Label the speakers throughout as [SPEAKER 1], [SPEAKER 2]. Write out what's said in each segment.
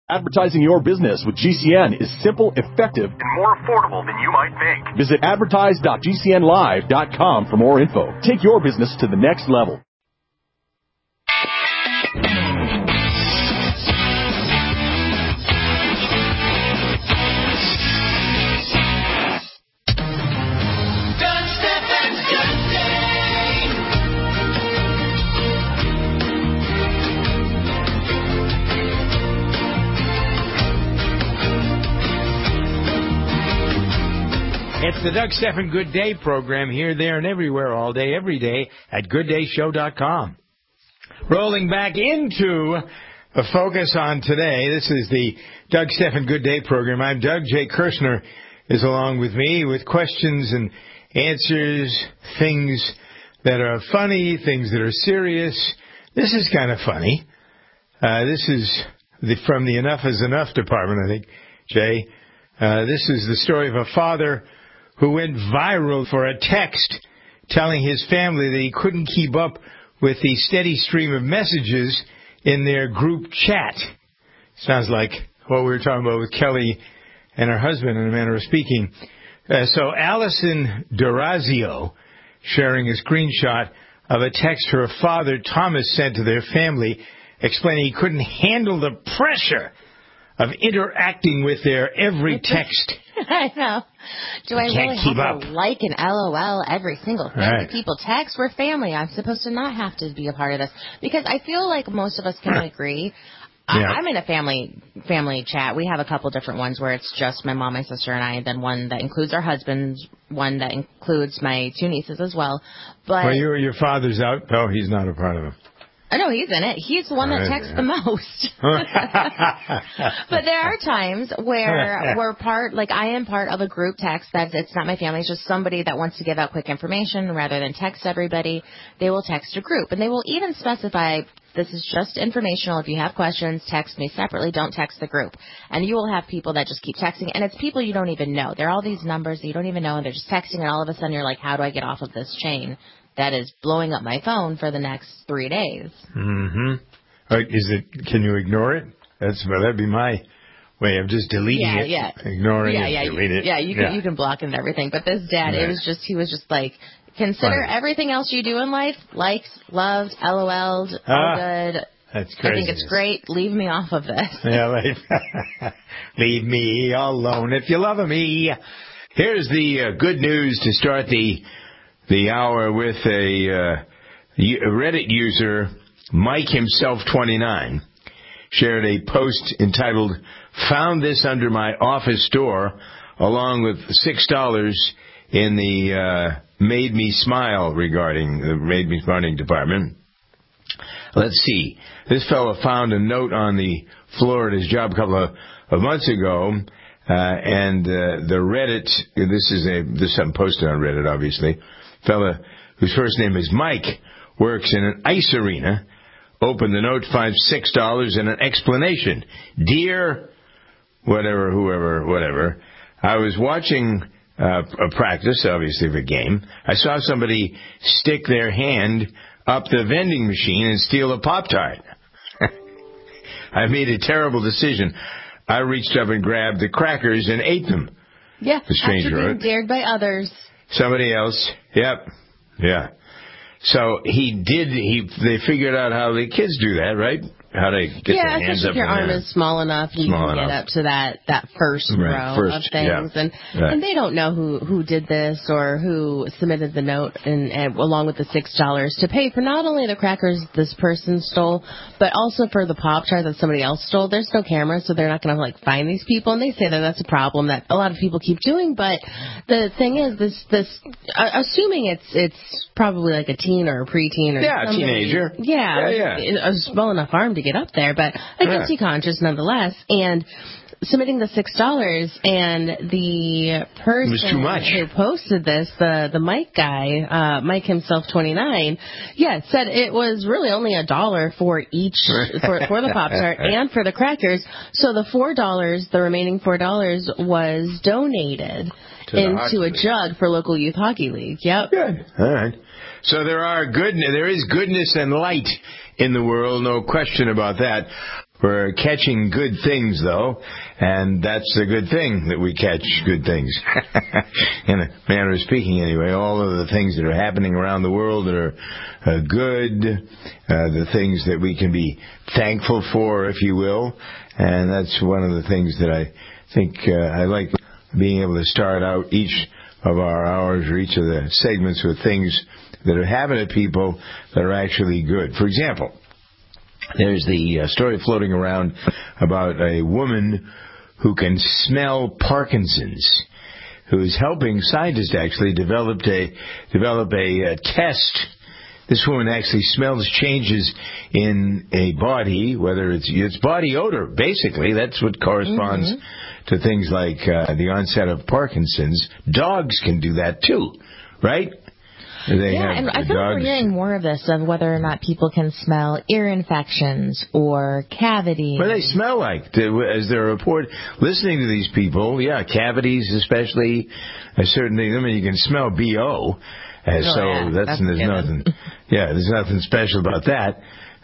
[SPEAKER 1] Advertising your business with GCN is simple, effective, and more affordable than you might think. Visit advertise.gcnlive.com for more info. Take your business to the next level.
[SPEAKER 2] It's the Doug Stephan Good Day program here, there, and everywhere, all day, every day at GoodDayShow.com. Rolling back into the focus on today, this is the Doug Stephan Good Day program. I'm Doug. Jay Kirshner is along with me with questions and answers, things that are funny, things that are serious. This is kind of funny. This is from the Enough is Enough department, I think, Jay. This is the story of a father who went viral for a text telling his family that he couldn't keep up with the steady stream of messages in their group chat. Sounds like what we were talking about with Kelly and her husband, in a manner of speaking. So Allison Dorazio sharing a screenshot of a text her father, Thomas, sent to their family, explaining he couldn't handle the pressure of interacting with their every text.
[SPEAKER 3] I know. Do I really have to like and LOL every single thing that people text? We're family. I'm supposed to not have to be a part of this. Because I feel like most of us can agree. Yeah. I'm in a family chat. We have a couple different ones where it's just my mom, my sister, and I, and then one that includes our husbands, one that includes my two nieces as well. But
[SPEAKER 2] well, your father's out. Oh, he's not a part of it.
[SPEAKER 3] Oh, no, he's in it. He's the one that texts the most. But there are times where we're I am part of a group text that it's not my family, it's just somebody that wants to give out quick information rather than text everybody. They will text a group, and they will even specify, this is just informational. If you have questions, text me separately. Don't text the group. And you will have people that just keep texting, and it's people you don't even know. There are all these numbers that you don't even know, and they're just texting, and all of a sudden you're like, how do I get off of this chain that is blowing up my phone for the next 3 days?
[SPEAKER 2] Mm-hmm. Can you ignore it? That'd be my way of just deleting it, ignoring it, delete it.
[SPEAKER 3] Yeah, you can block it and everything. But this dad, he was just like, consider everything else you do in life, liked, loved, LOL'd, all good.
[SPEAKER 2] That's crazy.
[SPEAKER 3] I think it's great. Leave me off of this.
[SPEAKER 2] Yeah, leave me alone if you love me. Here's the good news to start the hour with. A Reddit user, Mike himself 29, shared a post entitled, "Found this under my office door," along with $6 in the Made Me Smile regarding the Made Me Smiling department. Let's see. This fellow found a note on the floor at his job a couple of months ago, and the Reddit, this is something posted on Reddit, obviously. Fella whose first name is Mike works in an ice arena. Opened the note, finds $6 and an explanation. "Dear whatever, whoever, whatever, I was watching a practice, obviously, of a game. I saw somebody stick their hand up the vending machine and steal a Pop-Tart. I made a terrible decision. I reached up and grabbed the crackers and ate them."
[SPEAKER 3] Yeah,
[SPEAKER 2] the stranger
[SPEAKER 3] after being dared by others.
[SPEAKER 2] Somebody else. Yep. Yeah. So they figured out how the kids do that, right? How to get their hands up.
[SPEAKER 3] If your arm is small enough, you can get up to that first row of things. Yeah. And they don't know who did this or who submitted the note and along with the $6 to pay for not only the crackers this person stole, but also for the Pop-Tart that somebody else stole. There's no camera, so they're not going to find these people. And they say that's a problem that a lot of people keep doing. But the thing is, this assuming it's probably like a teen or a preteen or
[SPEAKER 2] a teenager.
[SPEAKER 3] A small enough arm to get up there, but a guilty conscience nonetheless. And submitting the $6, and the person who posted this, the Mike guy, Mike himself 29, said it was really only $1 for each for the Pop-Tart and for the crackers. So the remaining $4 was donated into a jug for local youth hockey league. Yep.
[SPEAKER 2] Good. All right. So there is goodness and light in the world, no question about that. We're catching good things, though, and that's a good thing that we catch good things. In a manner of speaking, anyway, all of the things that are happening around the world that are good, the things that we can be thankful for, if you will, and that's one of the things that I think I like being able to start out each of our hours or each of the segments with things that are happening to people that are actually good. For example, there's the story floating around about a woman who can smell Parkinson's, who is helping scientists actually develop a test. This woman actually smells changes in a body, whether it's body odor, basically. That's what corresponds to things like the onset of Parkinson's. Dogs can do that too, right?
[SPEAKER 3] And I feel like we're hearing more of this, of whether or not people can smell ear infections or cavities.
[SPEAKER 2] What do they smell like? As they're listening to these people, cavities especially, certainly, you can smell B.O., there's nothing special about that.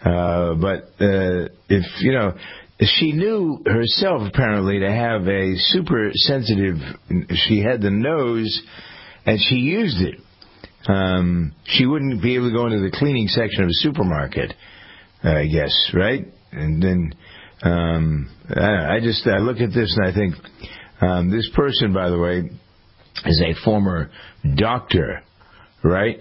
[SPEAKER 2] She knew herself, apparently, to have a super sensitive, she had the nose, and she used it. She wouldn't be able to go into the cleaning section of a supermarket, I guess, right? And then I look at this and I think this person, by the way, is a former doctor, right?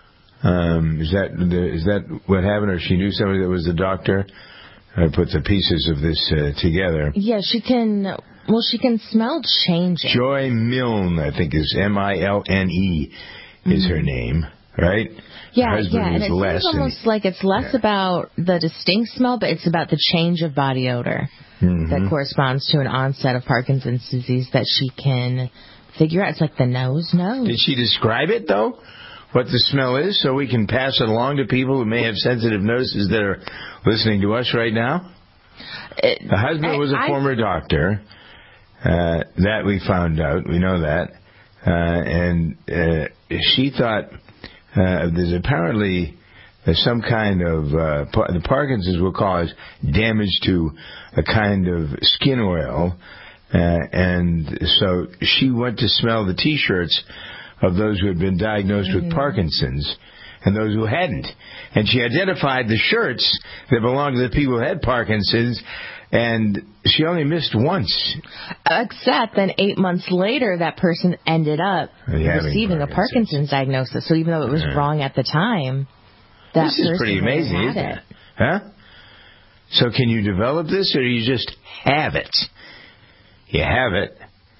[SPEAKER 2] Is that what happened, or she knew somebody that was a doctor? I put the pieces of this together.
[SPEAKER 3] Yeah, she can. Well, she can smell changes.
[SPEAKER 2] Joy Milne, I think, is Milne. Is her name, right?
[SPEAKER 3] Yeah, and it seems almost like it's less about the distinct smell, but it's about the change of body odor that corresponds to an onset of Parkinson's disease that she can figure out. It's like the nose.
[SPEAKER 2] Did she describe it, though, what the smell is, so we can pass it along to people who may have sensitive noses that are listening to us right now? The husband was a former doctor. That we found out. We know that. And she thought there's apparently some kind of the Parkinson's will cause damage to a kind of skin oil, and so she went to smell the T-shirts of those who had been diagnosed with Parkinson's and those who hadn't, and she identified the shirts that belonged to the people who had Parkinson's. And she only missed once.
[SPEAKER 3] Except then 8 months later, that person ended up receiving a Parkinson's diagnosis. So even though it was wrong at the time, that
[SPEAKER 2] this is pretty amazing, isn't it? Huh? So can you develop this, or do you just have it? You have it.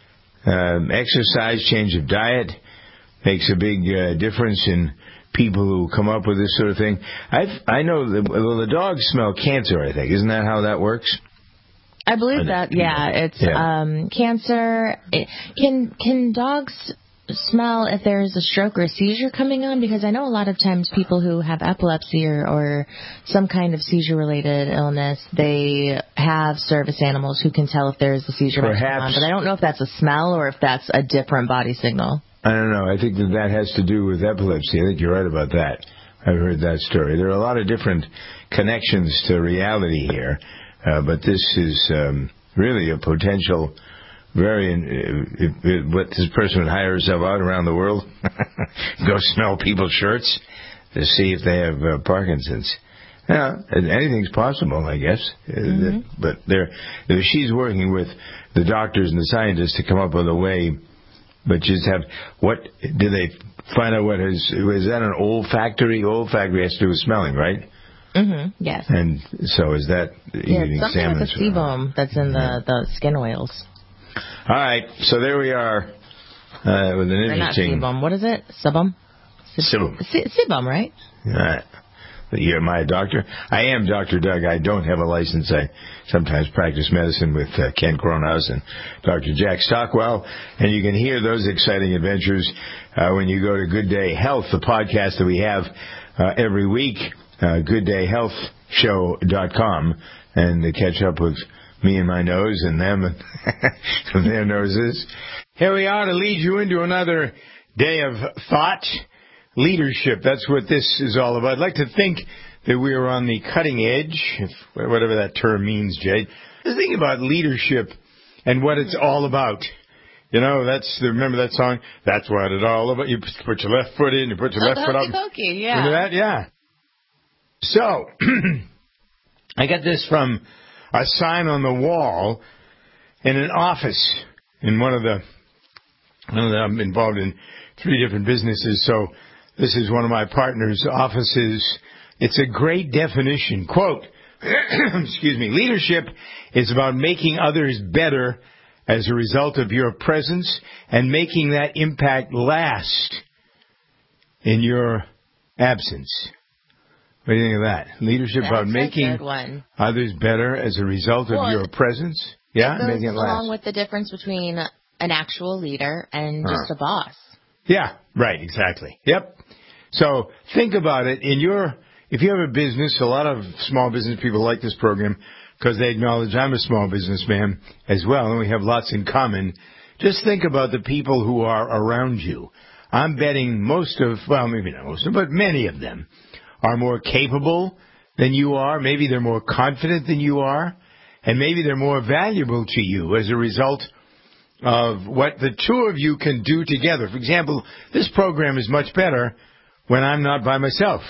[SPEAKER 2] Exercise, change of diet makes a big difference in people who come up with this sort of thing. I know the dogs smell cancer, I think. Isn't that how that works?
[SPEAKER 3] I believe that, it's cancer. Can dogs smell if there's a stroke or a seizure coming on? Because I know a lot of times people who have epilepsy or some kind of seizure-related illness, they have service animals who can tell if there's a seizure coming on. But I don't know if that's a smell or if that's a different body signal.
[SPEAKER 2] I don't know. I think that has to do with epilepsy. I think you're right about that. I've heard that story. There are a lot of different connections to reality here. But this is really a potential what this person would hire herself out around the world, go smell people's shirts to see if they have Parkinson's. Yeah, anything's possible, I guess. But she's working with the doctors and the scientists to come up with a way. But just do they find out is that an olfactory? Olfactory has to do with smelling, right?
[SPEAKER 3] Yes.
[SPEAKER 2] And so is that eating
[SPEAKER 3] something
[SPEAKER 2] salmon?
[SPEAKER 3] With the sebum that's in the skin oils.
[SPEAKER 2] All right, so there we are with an interesting.
[SPEAKER 3] Not sebum. What is it? Sebum. Sebum, right?
[SPEAKER 2] All right. You're my doctor. I am Dr. Doug. I don't have a license. I sometimes practice medicine with Ken Kronhaus and Dr. Jack Stockwell. And you can hear those exciting adventures when you go to Good Day Health, the podcast that we have every week. GoodDayHealthShow.com, and to catch up with me and my nose and them and their noses. Here we are to lead you into another day of thought. Leadership, that's what this is all about. I'd like to think that we are on the cutting edge, whatever that term means, Jay. The thing about leadership and what it's all about. You know, remember that song? That's what it's all about. You put your left foot in, you put your left foot up.
[SPEAKER 3] Yeah.
[SPEAKER 2] Remember that? Yeah. So, I got this from a sign on the wall in an office in I'm involved in 3 different businesses, so this is one of my partner's offices. It's a great definition. Quote, excuse me, leadership is about making others better as a result of your presence and making that impact last in your absence. What do you think of that? Leadership about making others better as a result of your presence? Yeah, making it last.
[SPEAKER 3] Along with the difference between an actual leader and just a boss.
[SPEAKER 2] Yeah, right, exactly. Yep. So think about it. If you have a business, a lot of small business people like this program because they acknowledge I'm a small businessman as well, and we have lots in common. Just think about the people who are around you. I'm betting maybe not most of them, but many of them are more capable than you are. Maybe they're more confident than you are, and maybe they're more valuable to you as a result of what the two of you can do together. For example, this program is much better when I'm not by myself.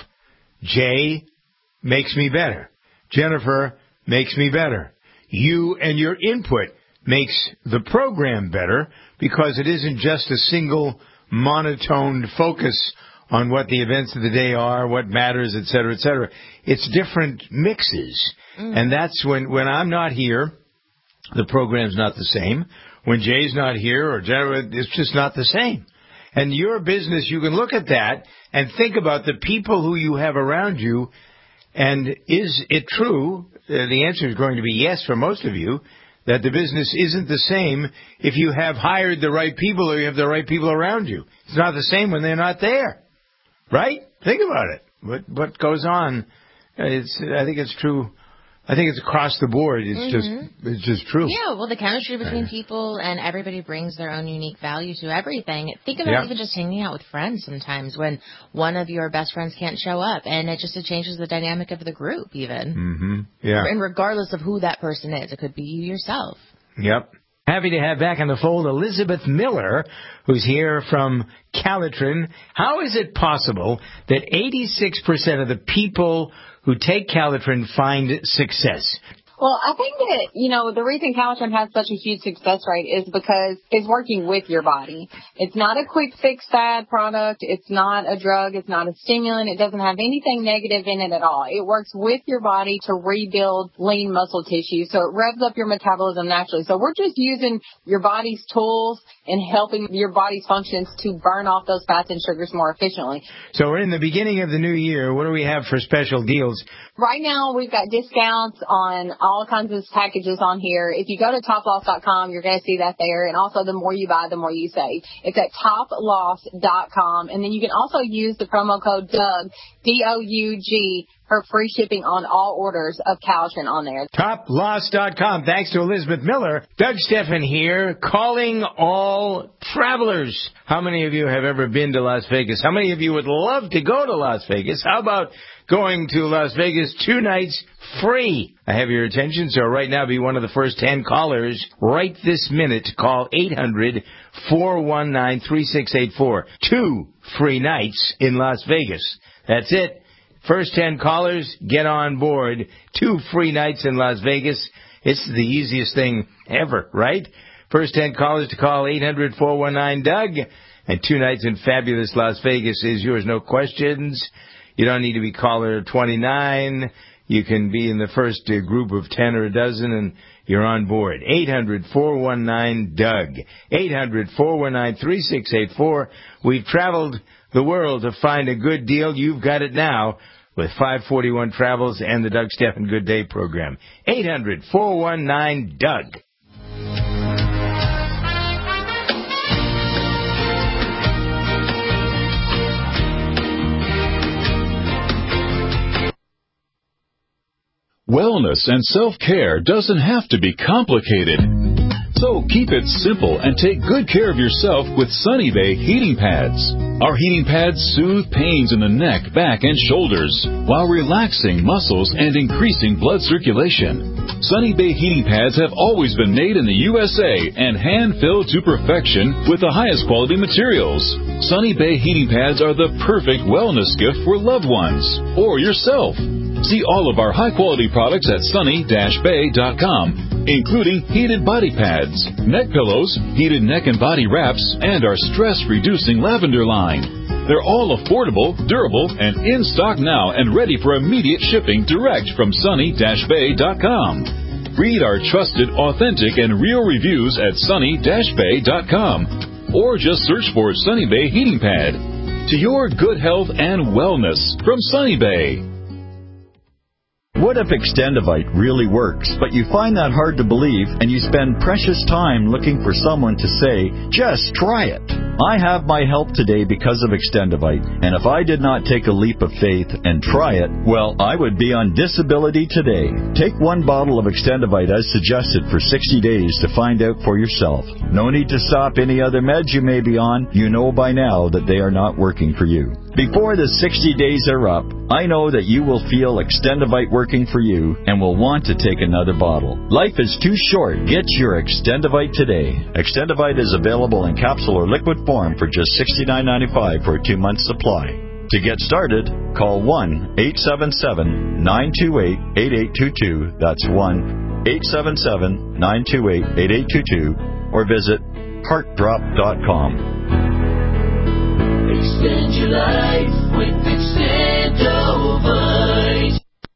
[SPEAKER 2] Jay makes me better. Jennifer makes me better. You and your input makes the program better because it isn't just a single monotoned focus on what the events of the day are, what matters, et cetera, et cetera. It's different mixes. And that's when I'm not here, the program's not the same. When Jay's not here or Jennifer, it's just not the same. And your business, you can look at that and think about the people who you have around you. And is it true? The answer is going to be yes for most of you, that the business isn't the same if you have hired the right people or you have the right people around you. It's not the same when they're not there. Right? Think about it. What goes on? I think it's true. I think it's across the board. It's just true.
[SPEAKER 3] Yeah, well, the chemistry between people and everybody brings their own unique value to everything. Think about even just hanging out with friends sometimes when one of your best friends can't show up, and it changes the dynamic of the group even.
[SPEAKER 2] Mm-hmm. Yeah.
[SPEAKER 3] And regardless of who that person is, it could be you yourself.
[SPEAKER 2] Yep. Happy to have back in the fold Elizabeth Miller, who's here from Calitrin. How is it possible that 86% of the people who take Calitrin find success?
[SPEAKER 4] Well, I think that, the reason Calitrin has such a huge success rate is because it's working with your body. It's not a quick fix fad product. It's not a drug. It's not a stimulant. It doesn't have anything negative in it at all. It works with your body to rebuild lean muscle tissue. So it revs up your metabolism naturally. So we're just using your body's tools and helping your body's functions to burn off those fats and sugars more efficiently.
[SPEAKER 2] So we're in the beginning of the new year. What do we have for special deals?
[SPEAKER 4] Right now, we've got discounts on all kinds of packages on here. If you go to toploss.com, you're going to see that there. And also, the more you buy, the more you save. It's at toploss.com. And then you can also use the promo code DOUG, D-O-U-G, for free shipping on all orders of Calitrin on there.
[SPEAKER 2] Toploss.com. Thanks to Elizabeth Miller. Doug Stephan here, calling all travelers. How many of you have ever been to Las Vegas? How many of you would love to go to Las Vegas? How about going to Las Vegas 2 nights free? I have your attention, so right now be one of the first 10 callers right this minute. Call 800-419-3684. 2 free nights in Las Vegas. That's it. First 10 callers, get on board. 2 free nights in Las Vegas. It's the easiest thing ever, right? First 10 callers to call 800-419-DOUG. And 2 nights in fabulous Las Vegas is yours. No questions. You don't need to be caller 29. You can be in the first group of 10 or a dozen, and you're on board. 800-419-DOUG. 800-419-3684. We've traveled the world to find a good deal. You've got it now with 541 Travels and the Doug Stephan Good Day program. 800-419-DOUG.
[SPEAKER 1] Wellness and self-care doesn't have to be complicated.
[SPEAKER 5] So keep it simple and take good care of yourself with Sunny Bay heating pads. Our heating pads soothe pains in the neck, back, and shoulders while relaxing muscles and increasing blood circulation. Sunny Bay heating pads have always been made in the USA and hand-filled to perfection with the highest quality materials. Sunny Bay heating pads are the perfect wellness gift for loved ones or yourself. See all of our high-quality products at sunny-bay.com, including heated body pads, neck pillows, heated neck and body wraps, and our stress-reducing lavender line. They're all affordable, durable, and in stock now and ready for immediate shipping direct from sunny-bay.com. Read our trusted, authentic, and real reviews at sunny-bay.com or just search for Sunny Bay Heating Pad. To your good health and wellness from Sunny Bay.
[SPEAKER 6] What if Extendivite really works, but you find that hard to believe and you spend precious time looking for someone to say, just try it? I have my help today because of Extendivite, and if I did not take a leap of faith and try it, well, I would be on disability today. Take one bottle of Extendivite as suggested for 60 days to find out for yourself. No need to stop any other meds you may be on. You know by now that they are not working for you. Before the 60 days are up, I know that you will feel Extendivite working for you and will want to take another bottle. Life is too short. Get your Extendivite today. Extendivite is available in capsule or liquid form for just $69.95 for a 2-month supply. To get started, call 1-877-928-8822. That's 1-877-928-8822. Or visit heartdrop.com.
[SPEAKER 7] Extend your life with Extendovite.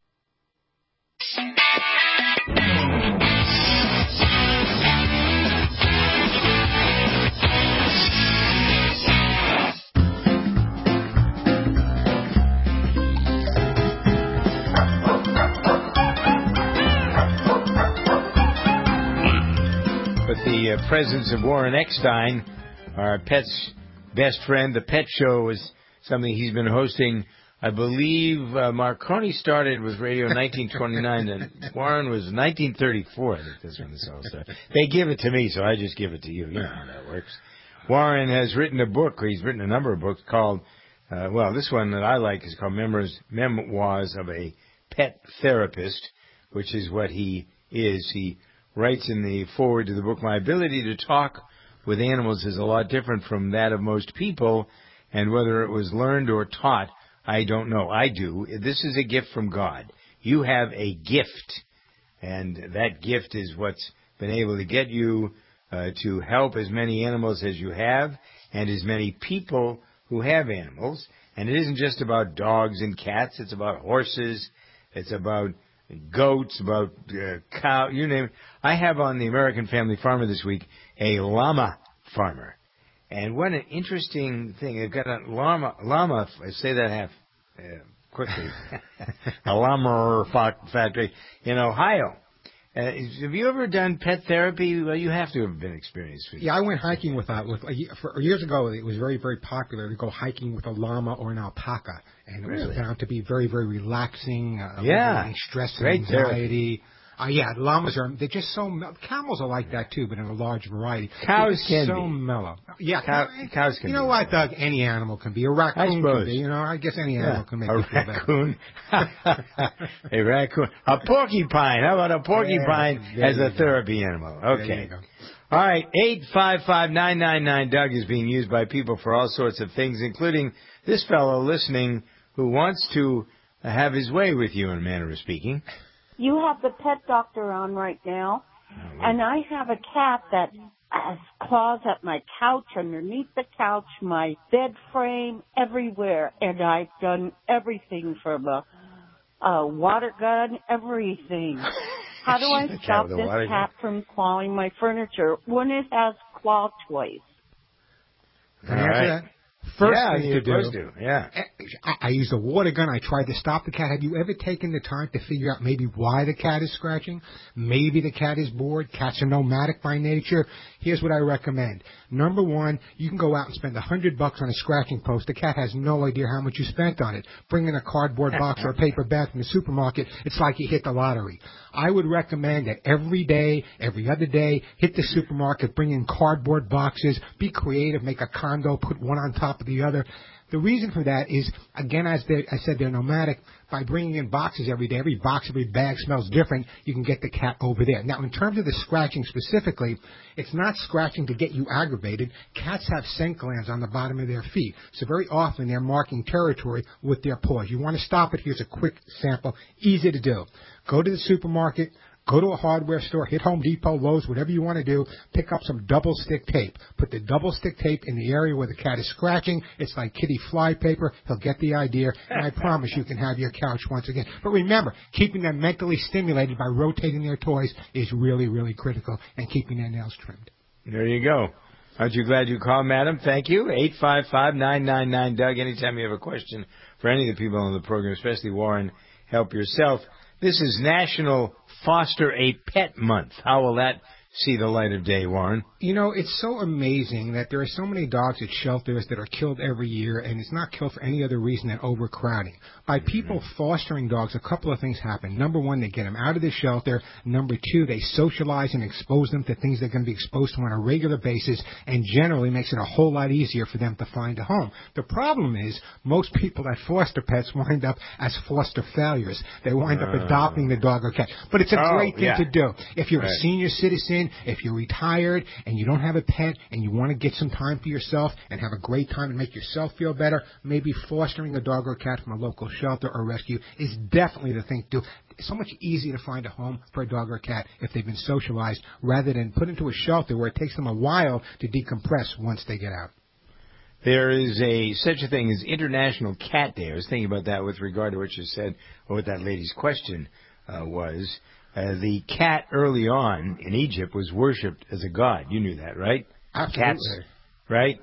[SPEAKER 2] With the presence of Warren Eckstein, our pet's best friend, the Pet Show is something he's been hosting. I believe Marconi started with radio in 1929, and Warren was 1934. I think that's when this all started. They give it to me, so I just give it to you. You know how that works. Warren has written a book, or he's written a number of books called, this one that I like is called Memoirs of a Pet Therapist, which is what he is. He writes in the foreword to the book, my ability to talk with animals is a lot different from that of most people, and whether it was learned or taught, I don't know. I do. This is a gift from God. You have a gift, and that gift is what's been able to get you to help as many animals as you have, and as many people who have animals. And it isn't just about dogs and cats. It's about horses. It's about goats, about cow, you name it. I have on the American Family Farmer this week a llama farmer. And what an interesting thing. They've got a llama, I say that half quickly, a llama factory in Ohio. Have you ever done pet therapy? Well, you have to have been experienced with it.
[SPEAKER 8] Yeah, I went hiking with years ago. It was very, very popular to go hiking with a llama or an alpaca, and it was found to be very, very relaxing. Stress and anxiety. Llamas they're just so camels are like that too, but in a large variety.
[SPEAKER 2] Cows can
[SPEAKER 8] so
[SPEAKER 2] be
[SPEAKER 8] mellow. Yeah,
[SPEAKER 2] cows can.
[SPEAKER 8] You know what, Doug? Any animal can be. A raccoon can be. I guess any animal can make you feel better.
[SPEAKER 2] A raccoon. A porcupine. How about a porcupine as a therapy animal? Okay. All right. 855-999 Doug is being used by people for all sorts of things, including this fellow listening who wants to have his way with you, in a manner of speaking.
[SPEAKER 9] You have the pet doctor on right now, and I have a cat that has claws at my couch, underneath the couch, my bed frame, everywhere, and I've done everything from a water gun, everything. How do I stop this cat from clawing my furniture when it has claw toys?
[SPEAKER 2] All right.
[SPEAKER 8] First thing to do.
[SPEAKER 2] Yeah.
[SPEAKER 8] I used a water gun. I tried to stop the cat. Have you ever taken the time to figure out maybe why the cat is scratching? Maybe the cat is bored. Cats are nomadic by nature. Here's what I recommend. Number one, you can go out and spend $100 on a scratching post. The cat has no idea how much you spent on it. Bring in a cardboard box or a paper bag from the supermarket. It's like you hit the lottery. I would recommend that every day, every other day, hit the supermarket, bring in cardboard boxes, be creative, make a condo, put one on top of the other. The reason for that is, again, as I said, they're nomadic. By bringing in boxes every day, every box, every bag smells different, you can get the cat over there. Now, in terms of the scratching specifically, it's not scratching to get you aggravated. Cats have scent glands on the bottom of their feet, so very often they're marking territory with their paws. You want to stop it? Here's a quick sample. Easy to do. Go to the supermarket. Go to a hardware store, hit Home Depot, Lowe's, whatever you want to do. Pick up some double-stick tape. Put the double-stick tape in the area where the cat is scratching. It's like kitty fly paper. He'll get the idea, and I promise you can have your couch once again. But remember, keeping them mentally stimulated by rotating their toys is really, really critical, and keeping their nails trimmed.
[SPEAKER 2] There you go. Aren't you glad you called, madam? Thank you. 855-999-DOUG. Anytime you have a question for any of the people on the program, especially Warren, help yourself. This is National Foster a Pet Month. How will that see the light of day, Warren?
[SPEAKER 8] You know, it's so amazing that there are so many dogs at shelters that are killed every year, and it's not killed for any other reason than overcrowding. By people fostering dogs, a couple of things happen. Number one, they get them out of the shelter. Number two, they socialize and expose them to things they're going to be exposed to on a regular basis, and generally makes it a whole lot easier for them to find a home. The problem is most people that foster pets wind up as foster failures. They wind up adopting the dog or cat. But it's a great thing to do. If you're a senior citizen, if you're retired and you don't have a pet and you want to get some time for yourself and have a great time and make yourself feel better, maybe fostering a dog or cat from a local shelter or rescue is definitely the thing to do. It's so much easier to find a home for a dog or cat if they've been socialized rather than put into a shelter where it takes them a while to decompress once they get out.
[SPEAKER 2] There is such a thing as International Cat Day. I was thinking about that with regard to what you said, or what that lady's question was. The cat early on in Egypt was worshipped as a god. You knew that, right?
[SPEAKER 8] Absolutely.
[SPEAKER 2] Cats, right?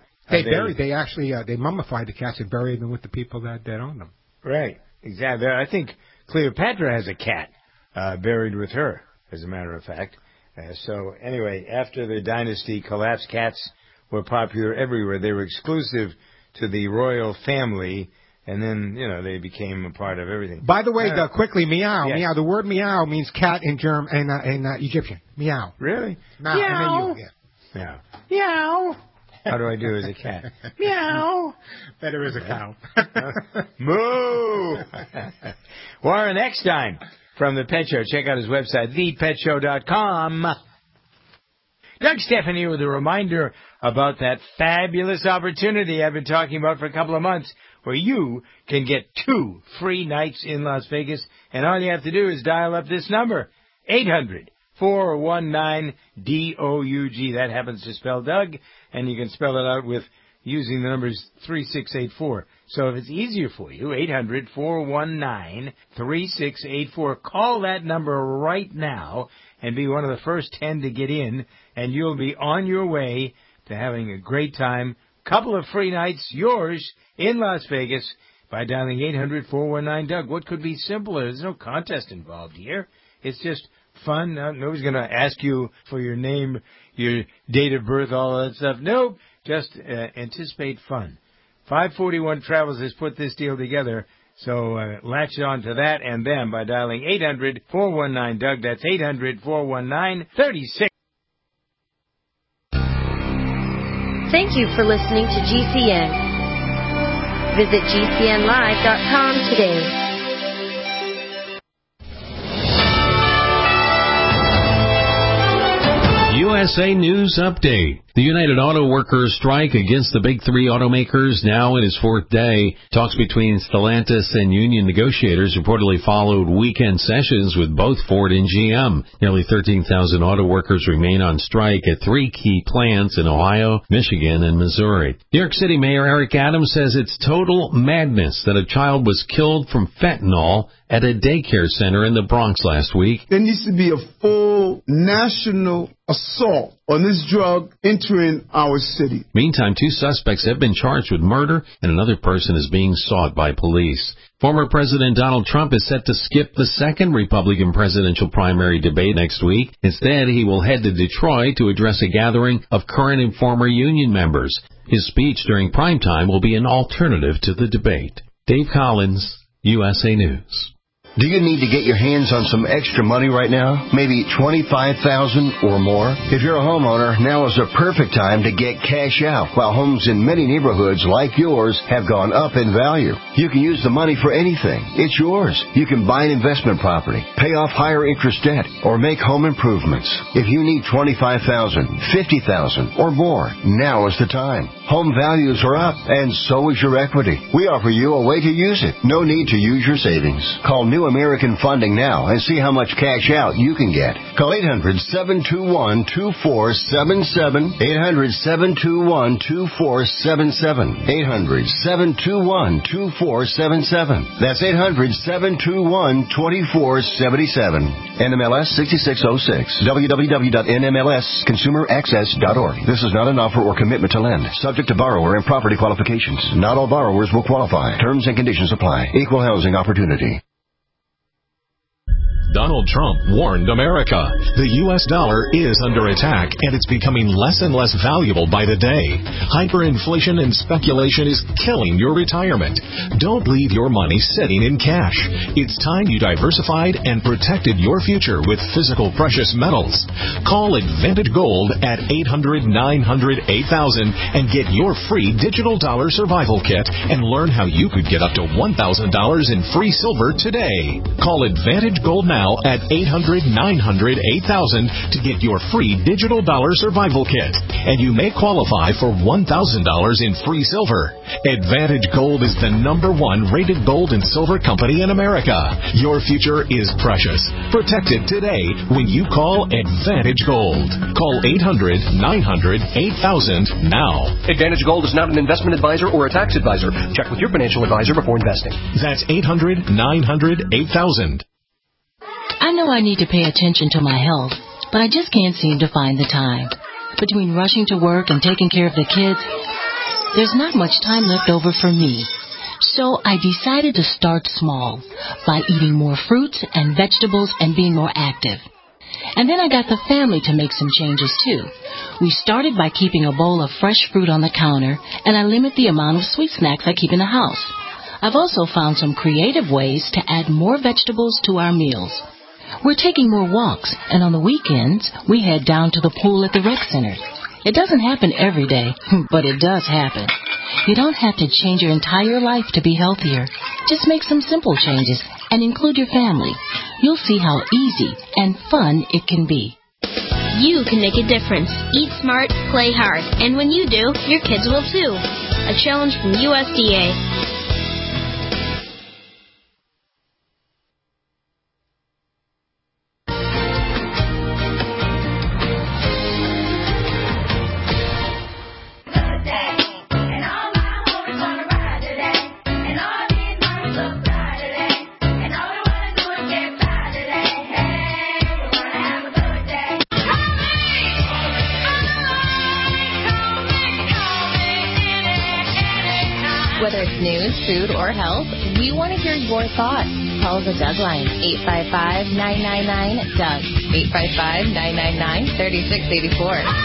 [SPEAKER 8] They mummified the cats and buried them with the people that owned them.
[SPEAKER 2] Right, exactly. I think Cleopatra has a cat buried with her, as a matter of fact. So anyway, after the dynasty collapsed, cats were popular everywhere. They were exclusive to the royal family. And then, they became a part of everything.
[SPEAKER 8] By the way, quickly, meow, meow. The word meow means cat in Egyptian. Meow.
[SPEAKER 2] Really?
[SPEAKER 8] Meow.
[SPEAKER 2] Meow.
[SPEAKER 8] Meow.
[SPEAKER 2] Meow. How do I do as a cat? Meow.
[SPEAKER 8] Better as a cow.
[SPEAKER 2] Moo. Warren Eckstein from The Pet Show. Check out his website, thepetshow.com. Doug Stephan here with a reminder about that fabulous opportunity I've been talking about for a couple of months, where you can get 2 free nights in Las Vegas, and all you have to do is dial up this number, 800-419-DOUG. That happens to spell Doug, and you can spell it out with using the numbers 3684. So if it's easier for you, 800-419-3684. Call that number right now and be one of the first 10 to get in, and you'll be on your way to having a great time. Couple of free nights, yours, in Las Vegas, by dialing 800-419-DOUG. What could be simpler? There's no contest involved here. It's just fun. Nobody's going to ask you for your name, your date of birth, all that stuff. Nope. Just anticipate fun. 541 Travels has put this deal together, so latch on to that and them by dialing 800-419-DOUG. That's 800-419-36.
[SPEAKER 10] Thank you for listening to GCN. Visit GCNlive.com today.
[SPEAKER 11] USA News Update. The United Auto Workers strike against the big 3 automakers now in its 4th day. Talks between Stellantis and union negotiators reportedly followed weekend sessions with both Ford and GM. Nearly 13,000 auto workers remain on strike at 3 key plants in Ohio, Michigan, and Missouri. New York City Mayor Eric Adams says it's total madness that a child was killed from fentanyl at a daycare center in the Bronx last week.
[SPEAKER 12] There needs to be a full national assault on this drug into entering our city.
[SPEAKER 11] Meantime, 2 suspects have been charged with murder, and another person is being sought by police. Former President Donald Trump is set to skip the second Republican presidential primary debate next week. Instead, he will head to Detroit to address a gathering of current and former union members. His speech during primetime will be an alternative to the debate. Dave Collins, USA News.
[SPEAKER 13] Do you need to get your hands on some extra money right now? Maybe $25,000 or more? If you're a homeowner, now is the perfect time to get cash out, while homes in many neighborhoods like yours have gone up in value. You can use the money for anything. It's yours. You can buy an investment property, pay off higher interest debt, or make home improvements. If you need $25,000, $50,000, or more, now is the time. Home values are up, and so is your equity. We offer you a way to use it. No need to use your savings. Call New American Funding now and see how much cash out you can get. Call 800-721-2477. 800-721-2477. 800-721-2477. That's 800-721-2477. NMLS 6606. www.nmlsconsumeraccess.org. This is not an offer or commitment to lend. Subject to borrower and property qualifications. Not all borrowers will qualify. Terms and conditions apply. Equal housing opportunity.
[SPEAKER 14] Donald Trump warned America. The U.S. dollar is under attack, and it's becoming less and less valuable by the day. Hyperinflation and speculation is killing your retirement. Don't leave your money sitting in cash. It's time you diversified and protected your future with physical precious metals. Call Advantage Gold at 800-900-8000 and get your free digital dollar survival kit and learn how you could get up to $1,000 in free silver today. Call Advantage Gold now at 800-900-8000 to get your free digital dollar survival kit, and you may qualify for $1,000 in free silver. Advantage Gold is the #1 rated gold and silver company in America. Your future is precious. Protect it today when you call Advantage Gold. Call 800-900-8000 now.
[SPEAKER 15] Advantage Gold is not an investment advisor or a tax advisor. Check with your financial advisor before investing.
[SPEAKER 14] That's 800-900-8000.
[SPEAKER 16] I know I need to pay attention to my health, but I just can't seem to find the time. Between rushing to work and taking care of the kids, there's not much time left over for me. So I decided to start small by eating more fruits and vegetables and being more active. And then I got the family to make some changes too. We started by keeping a bowl of fresh fruit on the counter, and I limit the amount of sweet snacks I keep in the house. I've also found some creative ways to add more vegetables to our meals. We're taking more walks, and on the weekends, we head down to the pool at the rec center. It doesn't happen every day, but it does happen. You don't have to change your entire life to be healthier. Just make some simple changes and include your family. You'll see how easy and fun it can be.
[SPEAKER 17] You can make a difference. Eat smart, play hard. And when you do, your kids will too. A challenge from USDA.
[SPEAKER 3] Whether it's news, food, or health, we want to hear your thoughts. Call the Doug line, 855-999-DOUG, 855-999-3684.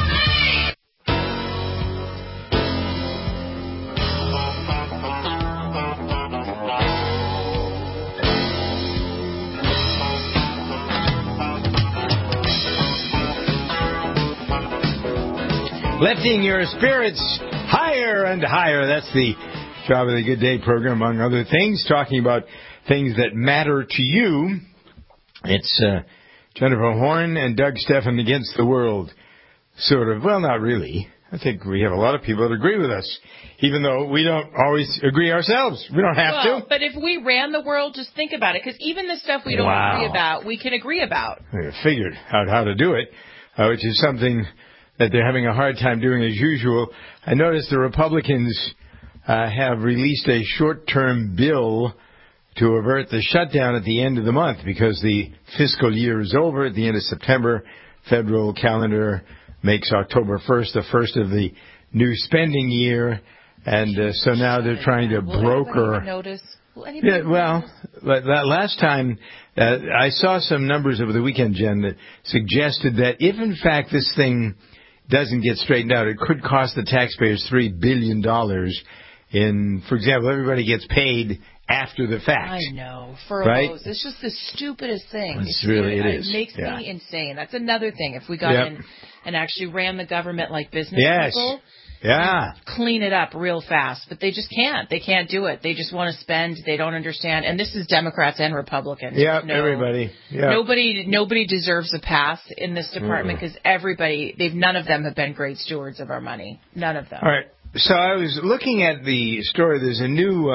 [SPEAKER 2] Lifting your spirits higher and higher. That's the job of the Good Day program, among other things, talking about things that matter to you. It's Jennifer Horn and Doug Stephan against the world, sort of. Well, not really. I think we have a lot of people that agree with us, even though we don't always agree ourselves. We don't have to.
[SPEAKER 18] But if we ran the world, just think about it, because even the stuff we don't agree about, we can agree about.
[SPEAKER 2] I figured out how to do it, which is something that they're having a hard time doing as usual. I noticed the Republicans have released a short-term bill to avert the shutdown at the end of the month because the fiscal year is over at the end of September. Federal calendar makes October 1st the first of the new spending year, and so now they're trying to broker. Yeah, well, last time I saw some numbers over the weekend, Jen, that suggested that if in fact this thing doesn't get straightened out, it could cost the taxpayers $3 billion in, for example, everybody gets paid after the fact.
[SPEAKER 18] I know. Furloughs.
[SPEAKER 2] Right?
[SPEAKER 18] It's just the stupidest thing.
[SPEAKER 2] It is.
[SPEAKER 18] It makes me insane. That's another thing. If we got in and actually ran the government like business people, clean it up real fast. But they just can't. They can't do it. They just want to spend. They don't understand. And this is Democrats and Republicans.
[SPEAKER 2] Yeah, everybody. Yep.
[SPEAKER 18] Nobody deserves a pass in this department because none of them have been great stewards of our money. None of them.
[SPEAKER 2] All right. So I was looking at the story. There's a new,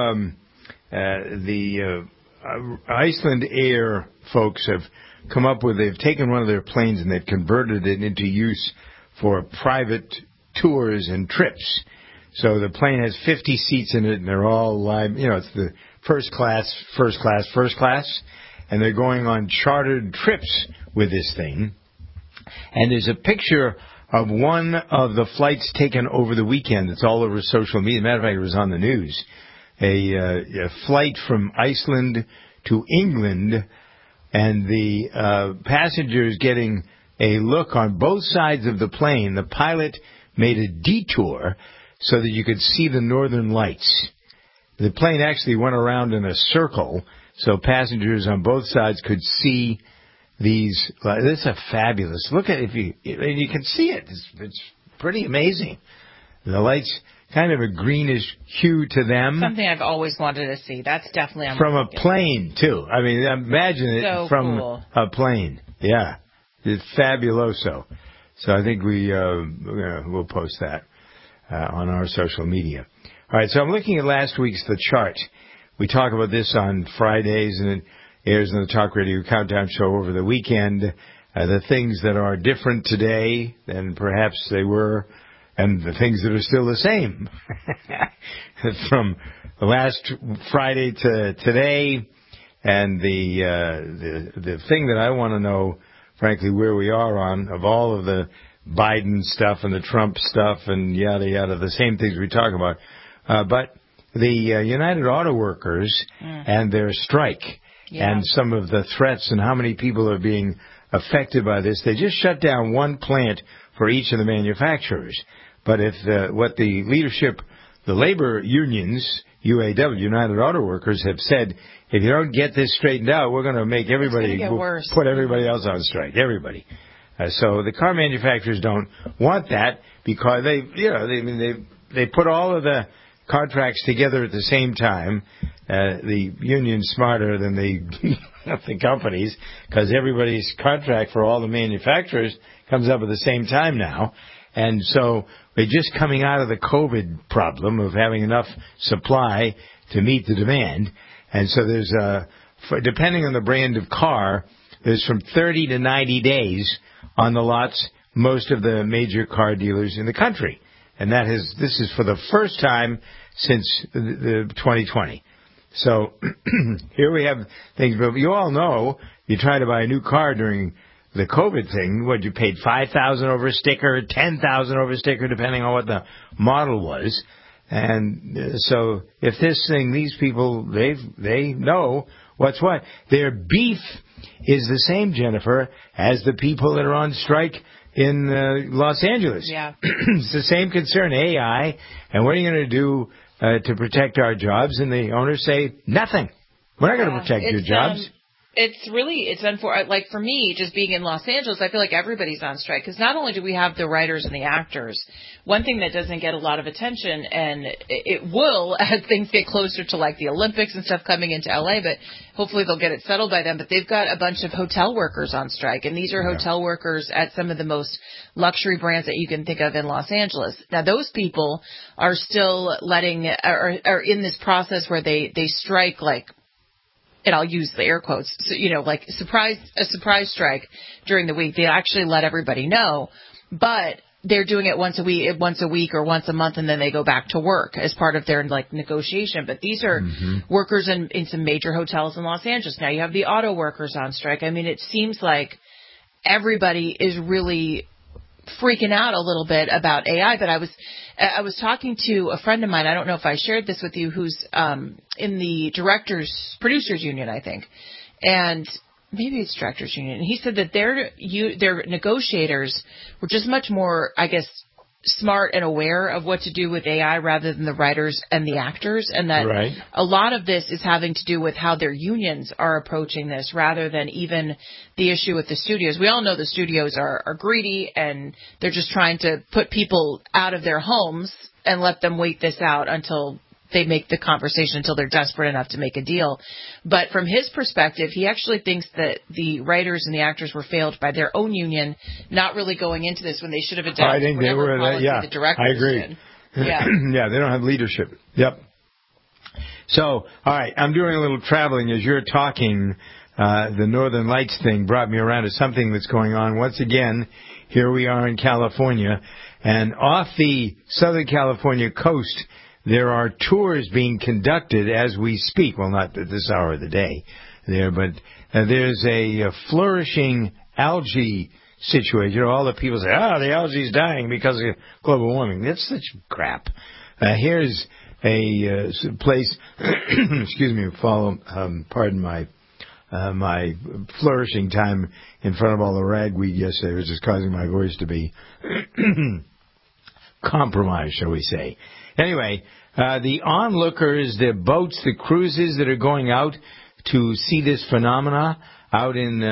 [SPEAKER 2] Iceland Air folks have come up with, they've taken one of their planes and they've converted it into use for private tours and trips. So the plane has 50 seats in it and they're all live, it's the first class, and they're going on chartered trips with this thing. And there's a picture of one of the flights taken over the weekend. It's all over social media. Matter of fact, it was on the news. A flight from Iceland to England, and the passengers getting a look on both sides of the plane. The pilot made a detour so that you could see the northern lights. The plane actually went around in a circle, so passengers on both sides could see these. This is a fabulous. Look at it. You can see it. It's pretty amazing. The lights, kind of a greenish hue to them.
[SPEAKER 18] Something I've always wanted to see. That's definitely on
[SPEAKER 2] from a plane too. I mean, imagine it from a plane. Yeah, it's fabuloso. So I think we'll post that on our social media. All right. So I'm looking at last week's The Chart. We talk about this on Fridays, and it airs in the Talk Radio Countdown Show over the weekend. The things that are different today than perhaps they were, and the things that are still the same. From last Friday to today, and the thing that I want to know, frankly, where we are on, of all of the Biden stuff and the Trump stuff and yada yada, the same things we talk about. But the United Auto Workers and their strike and some of the threats and how many people are being affected by this. They just shut down one plant for each of the manufacturers. But if what the leadership, the labor unions, UAW, United Auto Workers, have said, if you don't get this straightened out, we're going to make everybody, put everybody else on strike, everybody. So the car manufacturers don't want that because they put all of the contracts together at the same time. The union's smarter than the companies because everybody's contract for all the manufacturers comes up at the same time now. And so we're just coming out of the COVID problem of having enough supply to meet the demand. And so there's, depending on the brand of car, there's from 30 to 90 days on the lots, most of the major car dealers in the country. And this is for the first time since the 2020. So here we have things, but you all know, you try to buy a new car during the COVID thing, you paid $5,000 over a sticker, $10,000 over a sticker, depending on what the model was. And so if this thing, these people, they know what's what. Their beef is the same, Jennifer, as the people that are on strike in Los Angeles.
[SPEAKER 18] Yeah.
[SPEAKER 2] It's the same concern, AI, and what are you going to do to protect our jobs? And the owners say, nothing. We're not going to protect your jobs.
[SPEAKER 18] It's unfortunate. Like for me, just being in Los Angeles, I feel like everybody's on strike because not only do we have the writers and the actors, one thing that doesn't get a lot of attention, and it will as things get closer to like the Olympics and stuff coming into LA, but hopefully they'll get it settled by then. But they've got a bunch of hotel workers on strike, and these are hotel workers at some of the most luxury brands that you can think of in Los Angeles. Now those people are still are in this process where they strike like, and I'll use the air quotes, so, like a surprise strike during the week. They actually let everybody know, but they're doing it once a week or once a month, and then they go back to work as part of their like negotiation. But these are workers in some major hotels in Los Angeles. Now you have the auto workers on strike. I mean, it seems like everybody is really freaking out a little bit about AI, but I was talking to a friend of mine. I don't know if I shared this with you, who's in the producers union, I think, and maybe it's directors union. And he said that their negotiators were just much more, I guess, smart and aware of what to do with AI rather than the writers and the actors, and that a lot of this is having to do with how their unions are approaching this rather than even the issue with the studios. We all know the studios are greedy and they're just trying to put people out of their homes and let them wait this out until they make the conversation, until they're desperate enough to make a deal. But from his perspective, he actually thinks that the writers and the actors were failed by their own union, not really going into this when they should have adopted
[SPEAKER 2] I think they were,
[SPEAKER 18] the directors
[SPEAKER 2] I agree.
[SPEAKER 18] did. Yeah.
[SPEAKER 2] Yeah, they don't have leadership. Yep. So, all right, I'm doing a little traveling as you're talking. The Northern Lights thing brought me around to something that's going on. Once again, here we are in California, and off the Southern California coast, there are tours being conducted as we speak. Well, not at this hour of the day there, but there's a flourishing algae situation. You know, all the people say, the algae's dying because of global warming. That's such crap. Here's a place, excuse me, pardon my flourishing time in front of all the ragweed yesterday, which is causing my voice to be compromised, shall we say. Anyway, the onlookers, the boats, the cruises that are going out to see this phenomena out in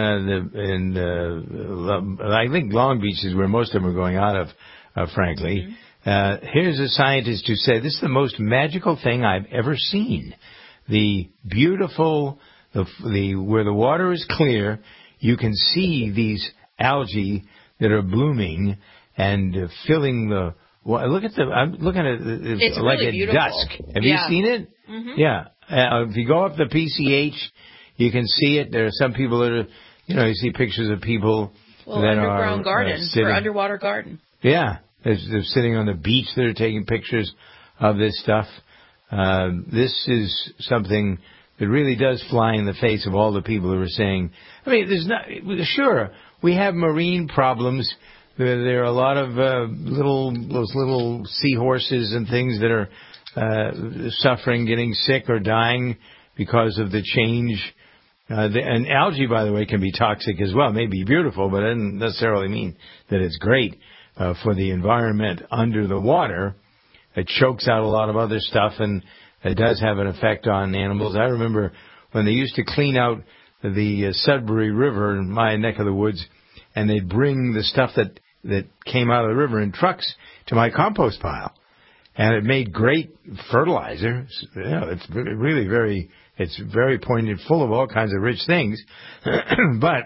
[SPEAKER 2] I think Long Beach is where most of them are going out of, frankly. Here's a scientist who said, this is the most magical thing I've ever seen. The beautiful, where the water is clear, you can see these algae that are blooming and filling the. Well, I'm looking at it. It's like
[SPEAKER 18] really
[SPEAKER 2] at
[SPEAKER 18] beautiful.
[SPEAKER 2] dusk. Have you seen it?
[SPEAKER 18] Mm-hmm.
[SPEAKER 2] Yeah. If you go up the PCH, you can see it. There are some people that are, you see pictures of people that
[SPEAKER 18] underground
[SPEAKER 2] are
[SPEAKER 18] garden or underwater garden.
[SPEAKER 2] Yeah, they're sitting on the beach. That are taking pictures of this stuff. This is something that really does fly in the face of all the people who are saying. I mean, sure, we have marine problems. There are a lot of those little seahorses and things that are suffering, getting sick or dying because of the change. And algae, by the way, can be toxic as well. It may be beautiful, but it doesn't necessarily mean that it's great for the environment under the water. It chokes out a lot of other stuff, and it does have an effect on animals. I remember when they used to clean out the Sudbury River in my neck of the woods, and they'd bring the stuff that came out of the river in trucks to my compost pile. And it made great fertilizer. It's really it's very poignant, full of all kinds of rich things. But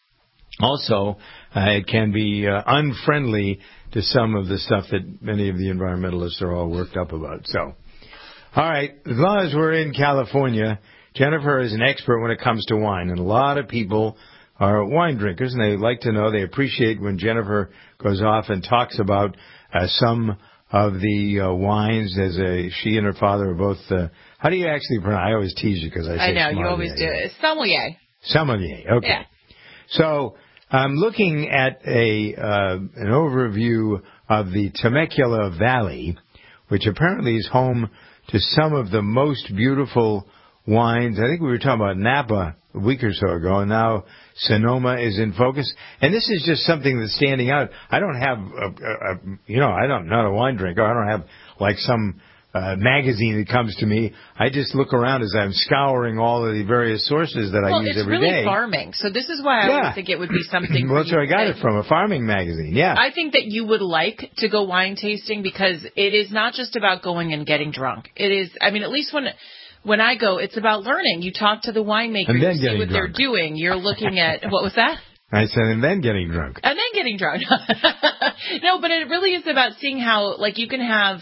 [SPEAKER 2] also, it can be unfriendly to some of the stuff that many of the environmentalists are all worked up about. So, all right, as long as we're in California, Jennifer is an expert when it comes to wine. And a lot of people are wine drinkers, and they like to know, they appreciate when Jennifer goes off and talks about some of the wines. She and her father are both, how do you actually pronounce? I always tease you because I say
[SPEAKER 18] I know,
[SPEAKER 2] sommelier.
[SPEAKER 18] you always do it. Sommelier.
[SPEAKER 2] Sommelier, okay.
[SPEAKER 18] Yeah.
[SPEAKER 2] So I'm looking at an overview of the Temecula Valley, which apparently is home to some of the most beautiful wines. I think we were talking about Napa a week or so ago, and now Sonoma is in focus. And this is just something that's standing out. I don't have, I'm not a wine drinker. I don't have like some magazine that comes to me. I just look around as I'm scouring all of the various sources that I use every day.
[SPEAKER 18] Well, it's really farming. So this is why I always think it would be something.
[SPEAKER 2] Well, that's where I got it from, a farming magazine. Yeah.
[SPEAKER 18] I think that you would like to go wine tasting because it is not just about going and getting drunk. It is, I mean, at least when I go, it's about learning. You talk to the winemaker, you see what they're doing. You're looking at, what was that?
[SPEAKER 2] I said, and then getting drunk.
[SPEAKER 18] And then getting drunk. No, but it really is about seeing how, like, you can have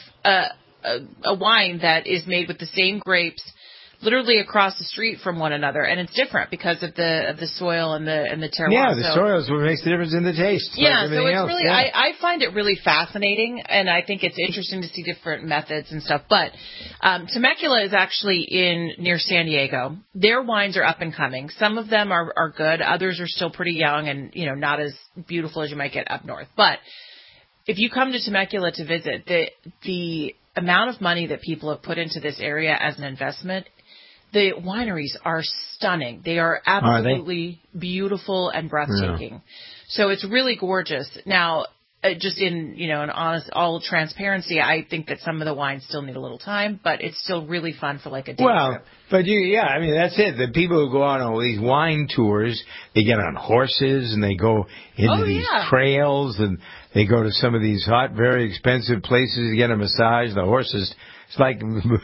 [SPEAKER 18] a wine that is made with the same grapes literally across the street from one another, and it's different because of the soil and the terroir.
[SPEAKER 2] Yeah, the soil is what makes the difference in the taste.
[SPEAKER 18] Yeah,
[SPEAKER 2] like
[SPEAKER 18] so it's
[SPEAKER 2] else.
[SPEAKER 18] really, I find it really fascinating, and I think it's interesting to see different methods and stuff. But Temecula is actually near San Diego. Their wines are up and coming. Some of them are good. Others are still pretty young and not as beautiful as you might get up north. But if you come to Temecula to visit, the amount of money that people have put into this area as an investment, the wineries are stunning. They are absolutely beautiful and breathtaking. Yeah. So it's really gorgeous. Now, just in, an honest, all transparency, I think that some of the wines still need a little time, but it's still really fun for like a day trip.
[SPEAKER 2] But that's it. The people who go out on these wine tours, they get on horses and they go into these trails and they go to some of these hot, very expensive places to get a massage. The horses, it's like,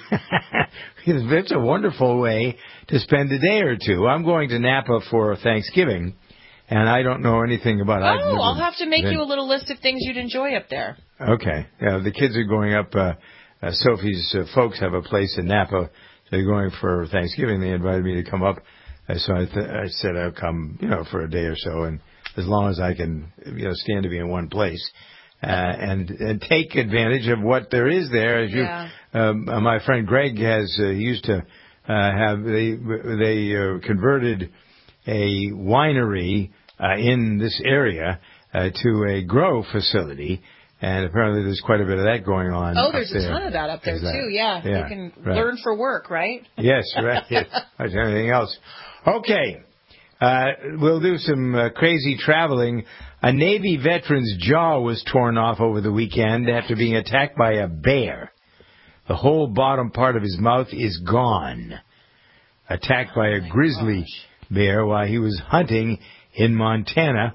[SPEAKER 2] it's a wonderful way to spend a day or two. I'm going to Napa for Thanksgiving. And I don't know anything about it.
[SPEAKER 18] I'll have to make you a little list of things you'd enjoy up there.
[SPEAKER 2] Okay. Yeah, the kids are going up. Sophie's folks have a place in Napa. So they're going for Thanksgiving. They invited me to come up. So I said I'll come, for a day or so. And as long as I can, stand to be in one place. And take advantage of what there is there. As my friend Greg used to have, they converted a winery in this area to a grow facility, and apparently there's quite a bit of that going on.
[SPEAKER 18] Oh, there's a ton of that up there too. Yeah, you can learn for work, right?
[SPEAKER 2] Yes, right. Like anything else. Okay, we'll do some crazy traveling. A Navy veteran's jaw was torn off over the weekend after being attacked by a bear. The whole bottom part of his mouth is gone. Attacked by a grizzly bear while he was hunting in Montana.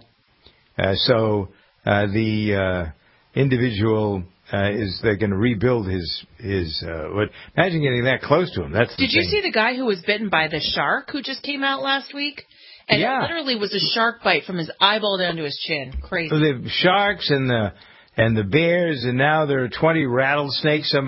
[SPEAKER 2] So the individual they're going to rebuild his imagine getting that close to him.
[SPEAKER 18] Did you see the guy who was bitten by the shark who just came out last week? And it literally was a shark bite from his eyeball down to his chin. Crazy.
[SPEAKER 2] So the sharks and the bears, and now there are 20 rattlesnakes. Some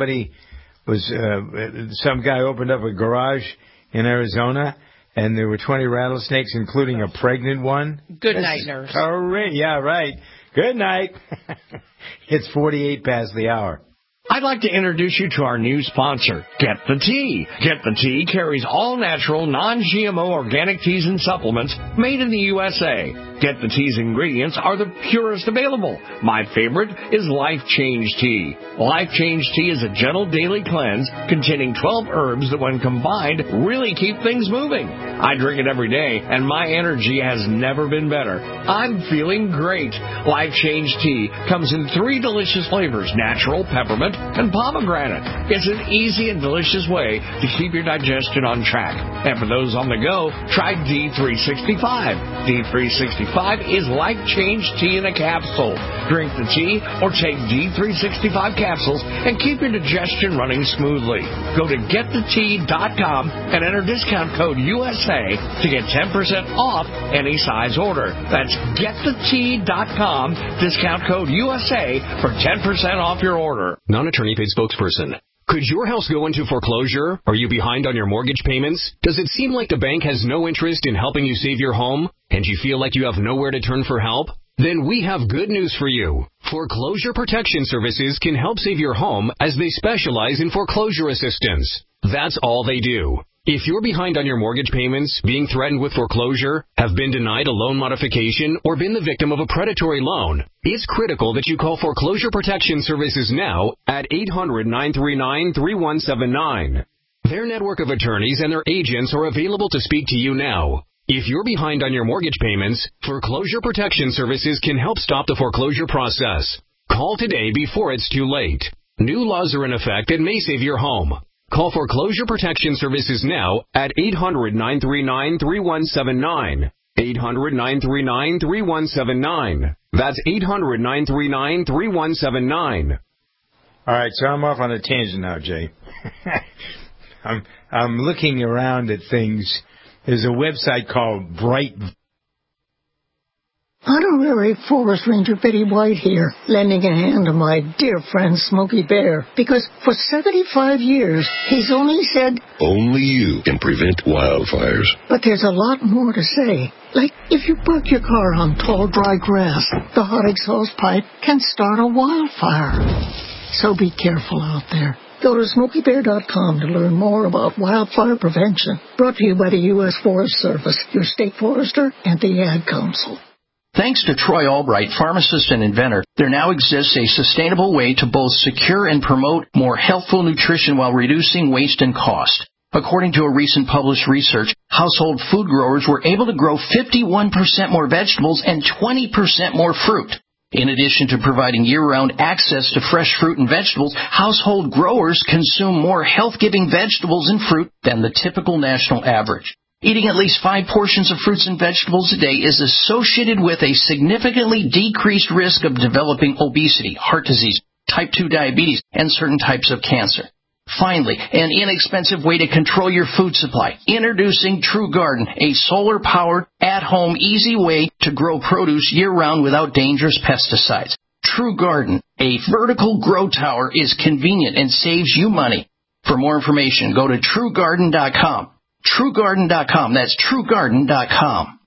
[SPEAKER 2] guy opened up a garage in Arizona, and there were 20 rattlesnakes, including a pregnant one.
[SPEAKER 18] Good night, nurse.
[SPEAKER 2] Yeah, right. Good night. It's 48 past the hour.
[SPEAKER 12] I'd like to introduce you to our new sponsor, Get the Tea. Get the Tea carries all-natural, non-GMO organic teas and supplements made in the USA. Get the Tea's ingredients are the purest available. My favorite is Life Change Tea. Life Change Tea is a gentle daily cleanse containing 12 herbs that, when combined, really keep things moving. I drink it every day, and my energy has never been better. I'm feeling great. Life Change Tea comes in 3 delicious flavors: natural, peppermint, and pomegranate. It's an easy and delicious way to keep your digestion on track. And for those on the go, try D365. D365 is Life Change Tea in a capsule. Drink the tea or take D365 capsules and keep your digestion running smoothly. Go to getthetea.com and enter discount code USA to get 10% off any size order. That's getthetea.com, discount code USA for 10% off your order.
[SPEAKER 19] Non-attorney paid spokesperson. Could your house go into foreclosure? Are you behind on your mortgage payments? Does it seem like the bank has no interest in helping you save your home? And you feel like you have nowhere to turn for help? Then we have good news for you. Foreclosure Protection Services can help save your home as they specialize in foreclosure assistance. That's all they do. If you're behind on your mortgage payments, being threatened with foreclosure, have been denied a loan modification, or been the victim of a predatory loan, it's critical that you call Foreclosure Protection Services now at 800-939-3179. Their network of attorneys and their agents are available to speak to you now. If you're behind on your mortgage payments, Foreclosure Protection Services can help stop the foreclosure process. Call today before it's too late. New laws are in effect and may save your home. Call Foreclosure Protection Services now at 800-939-3179. 800-939-3179. That's 800-939-3179.
[SPEAKER 2] All right, so I'm off on a tangent now, Jay. I'm looking around at things. There's a website called Bright.
[SPEAKER 20] Honorary Forest Ranger Betty White here, lending a hand to my dear friend Smokey Bear, because for 75 years, he's only said,
[SPEAKER 21] only you can prevent wildfires.
[SPEAKER 20] But there's a lot more to say. Like, if you park your car on tall, dry grass, the hot exhaust pipe can start a wildfire. So be careful out there. Go to SmokeyBear.com to learn more about wildfire prevention. Brought to you by the U.S. Forest Service, your state forester, and the Ad Council.
[SPEAKER 4] Thanks to Troy Albright, pharmacist and inventor, there now exists a sustainable way to both secure and promote more healthful nutrition while reducing waste and cost. According to a recent published research, household food growers were able to grow 51% more vegetables and 20% more fruit. In addition to providing year-round access to fresh fruit and vegetables, household growers consume more health-giving vegetables and fruit than the typical national average. Eating at least 5 portions of fruits and vegetables a day is associated with a significantly decreased risk of developing obesity, heart disease, type 2 diabetes, and certain types of cancer. Finally, an inexpensive way to control your food supply. Introducing True Garden, a solar-powered, at-home, easy way to grow produce year-round without dangerous pesticides. True Garden, a vertical grow tower, is convenient and saves you money. For more information, go to TrueGarden.com. TrueGarden.com. That's TrueGarden.com.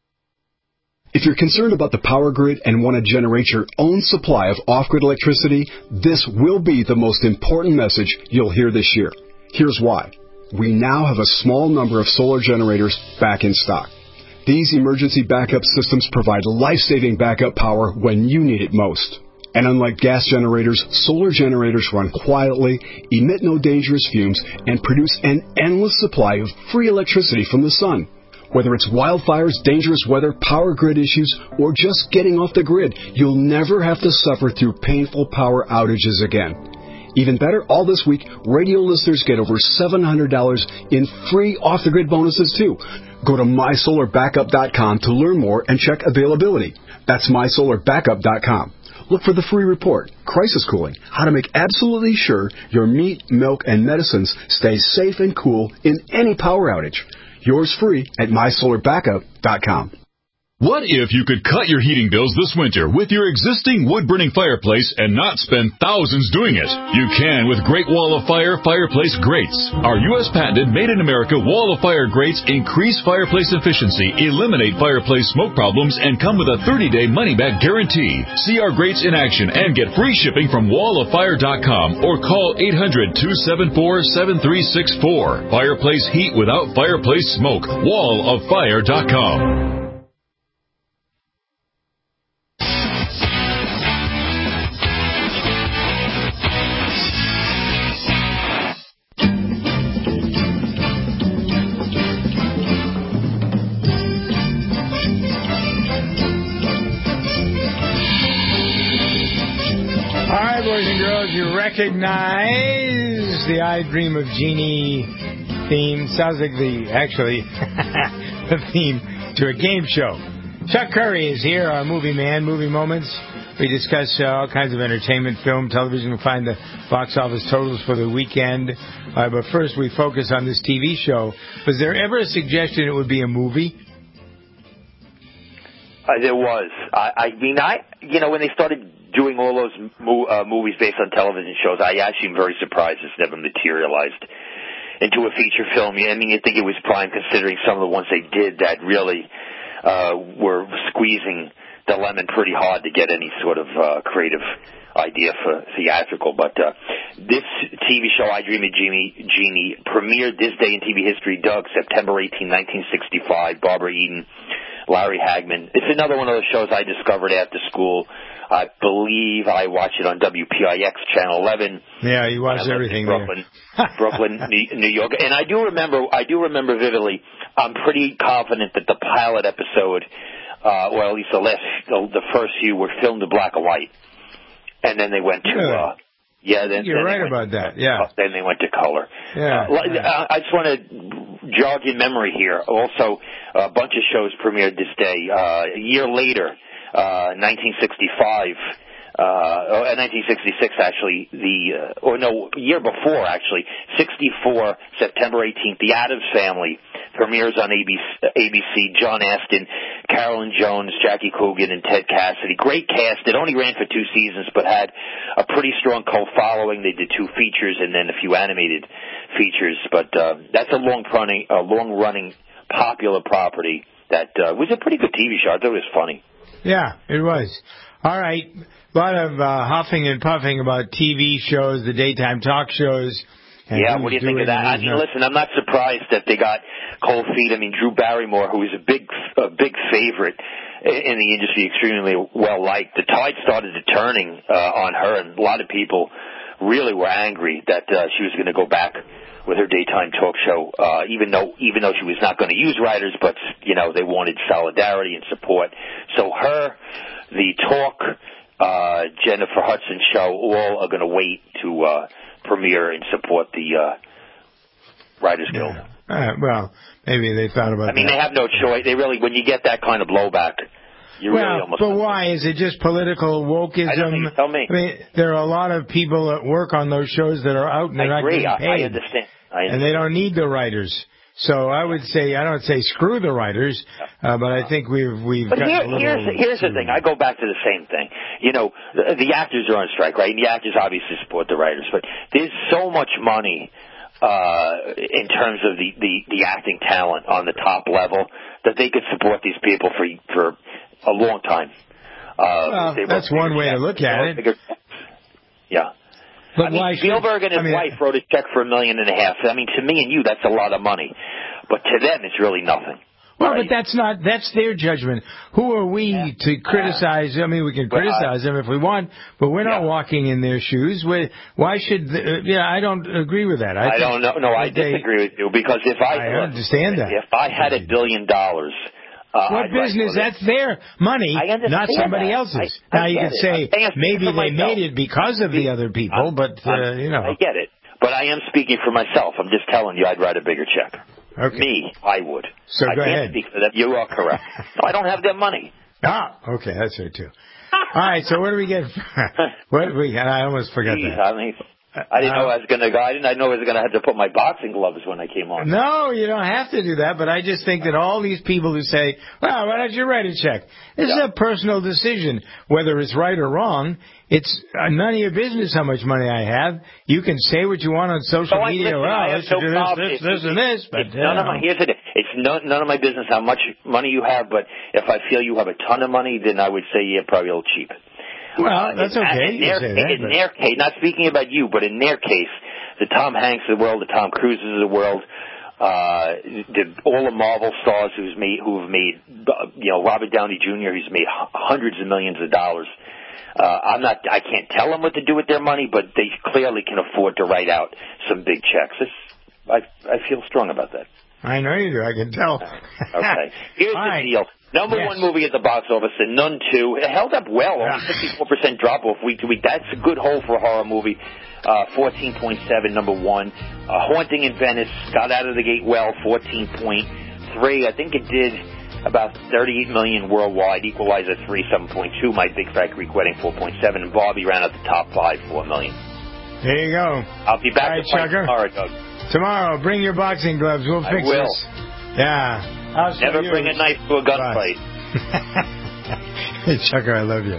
[SPEAKER 22] If you're concerned about the power grid and want to generate your own supply of off-grid electricity, this will be the most important message you'll hear this year. Here's why. We now have a small number of solar generators back in stock. These emergency backup systems provide life-saving backup power when you need it most. And unlike gas generators, solar generators run quietly, emit no dangerous fumes, and produce an endless supply of free electricity from the sun. Whether it's wildfires, dangerous weather, power grid issues, or just getting off the grid, you'll never have to suffer through painful power outages again. Even better, all this week, radio listeners get over $700 in free off-the-grid bonuses, too. Go to MySolarBackup.com to learn more and check availability. That's MySolarBackup.com. Look for the free report, Crisis Cooling, how to make absolutely sure your meat, milk, and medicines stay safe and cool in any power outage. Yours free at MySolarBackup.com.
[SPEAKER 5] What if you could cut your heating bills this winter with your existing wood-burning fireplace and not spend thousands doing it? You can with Great Wall of Fire fireplace grates. Our U.S. patented made-in-America Wall of Fire grates increase fireplace efficiency, eliminate fireplace smoke problems, and come with a 30-day money-back guarantee. See our grates in action and get free shipping from walloffire.com or call 800-274-7364. Fireplace heat without fireplace smoke. walloffire.com.
[SPEAKER 2] Boys and girls, you recognize the I Dream of Jeannie theme. Sounds like the theme to a game show. Chuck Curry is here, our movie man, Movie Moments. We discuss all kinds of entertainment, film, television. We'll find the box office totals for the weekend. But first, we focus on this TV show. Was there ever a suggestion it would be a movie?
[SPEAKER 23] There was. I mean, when they started doing all those movies based on television shows, I actually am very surprised it's never materialized into a feature film. I mean, you think it was prime considering some of the ones they did that really were squeezing the lemon pretty hard to get any sort of creative idea for theatrical. But this TV show, I Dream of Jeannie, premiered this day in TV history, Doug, September 18, 1965. Barbara Eden, Larry Hagman. It's another one of those shows I discovered after school. I believe I watched it on WPIX Channel 11.
[SPEAKER 2] Yeah, you watched everything
[SPEAKER 23] Brooklyn, Brooklyn, New York. And I do remember vividly. I'm pretty confident that the pilot episode, or at least the first few, were filmed in black and white, and then they went to.
[SPEAKER 2] You're right about that. Yeah.
[SPEAKER 23] Then they went to color.
[SPEAKER 2] Yeah.
[SPEAKER 23] I just want to jog your memory here. Also, a bunch of shows premiered this day. A year later, 1965, 1966 actually, year before actually, 64, September 18th, The Addams Family premieres on ABC. John Astin, Carolyn Jones, Jackie Coogan, and Ted Cassidy. Great cast. It only ran for 2 seasons, but had a pretty strong cult following. They did 2 features and then a few animated features. But that's a long-running popular property that was a pretty good TV show. I thought it was funny.
[SPEAKER 2] Yeah, it was. All right. A lot of huffing and puffing about TV shows, the daytime talk shows.
[SPEAKER 23] Yeah, what do you think of that? I mean, listen, I'm not surprised that they got cold feet. I mean, Drew Barrymore, who was a big favorite in the industry, extremely well liked. The tide started turning on her, and a lot of people really were angry that she was going to go back with her daytime talk show, even though she was not going to use writers, but they wanted solidarity and support. So her, the Talk, Jennifer Hudson show, all are going to wait to premiere and support the Writers Guild.
[SPEAKER 2] Well, maybe they thought about that.
[SPEAKER 23] I mean, they have no choice. They really, when you get that kind of blowback, you really almost...
[SPEAKER 2] But why? Is it just political wokeism?
[SPEAKER 23] I don't think, tell me.
[SPEAKER 2] I mean, there are a lot of people that work on those shows that are out and they're not getting paid.
[SPEAKER 23] I understand.
[SPEAKER 2] And they don't need the writers. So I would say, I don't say screw the writers, but I think we've
[SPEAKER 23] but
[SPEAKER 2] got a little...
[SPEAKER 23] Here's the thing. I go back to the same thing. The actors are on strike, right? And the actors obviously support the writers. But there's so much money in terms of the acting talent on the top level that they could support these people for a long time.
[SPEAKER 2] Well, that's one way to look at it.
[SPEAKER 23] Yeah.
[SPEAKER 2] But
[SPEAKER 23] Spielberg and his wife wrote a check for $1.5 million. I mean, to me and you, that's a lot of money. But to them, it's really nothing.
[SPEAKER 2] Well, right? But that's their judgment. Who are we to criticize? I mean, we can criticize them if we want, but we're not walking in their shoes. Why should, I don't agree with that.
[SPEAKER 23] I don't know. No, I disagree with you because
[SPEAKER 2] I understand that.
[SPEAKER 23] If I had $1 billion,
[SPEAKER 2] what business? That's their money, not somebody else's. Now you can say maybe they made it because of the other people, but
[SPEAKER 23] I get it. But I am speaking for myself. I'm just telling you, I'd write a bigger check.
[SPEAKER 2] Okay.
[SPEAKER 23] Me, I would.
[SPEAKER 2] So go ahead.
[SPEAKER 23] I can't speak for them. You are correct. No, I don't have their money.
[SPEAKER 2] Okay, that's right too. All right, so what do we get? What do we get? I almost forgot that.
[SPEAKER 23] I mean, I didn't know I was going to go. I didn't know I was going to have to put my boxing gloves when I came on.
[SPEAKER 2] No, you don't have to do that, but I just think that all these people who say, well, why don't you write a check? This is a personal decision. Whether it's right or wrong, it's none of your business how much money I have. You can say what you want on social media. I should do this and this. But
[SPEAKER 23] it's none of my business how much money you have, but if I feel you have a ton of money, then I would say you're probably a little cheap.
[SPEAKER 2] Well, that's okay.
[SPEAKER 23] In their case, not speaking about you, but in their case, the Tom Hanks of the world, the Tom Cruises of the world, all the Marvel stars who've made, Robert Downey Jr., who's made hundreds of millions of dollars. I can't tell them what to do with their money, but they clearly can afford to write out some big checks. I feel strong about that.
[SPEAKER 2] I know you do. I can tell.
[SPEAKER 23] Okay. Here's the deal. Number one movie at the box office, and Nun 2. It held up well, only 54% drop-off week to week. That's a good hole for a horror movie. 14.7, number one. Haunting in Venice got out of the gate well, 14.3. I think it did about $38 million worldwide. Equalizer 3, 7.2. My Big Fat Greek Wedding, 4.7. And Barbie ran out the top 5, $4 million.
[SPEAKER 2] There you go.
[SPEAKER 23] I'll be back tomorrow, Doug.
[SPEAKER 2] Tomorrow, bring your boxing gloves. We'll fix this. Yeah.
[SPEAKER 23] Never bring a knife to a gunfight.
[SPEAKER 2] Hey, Chucker, I love you.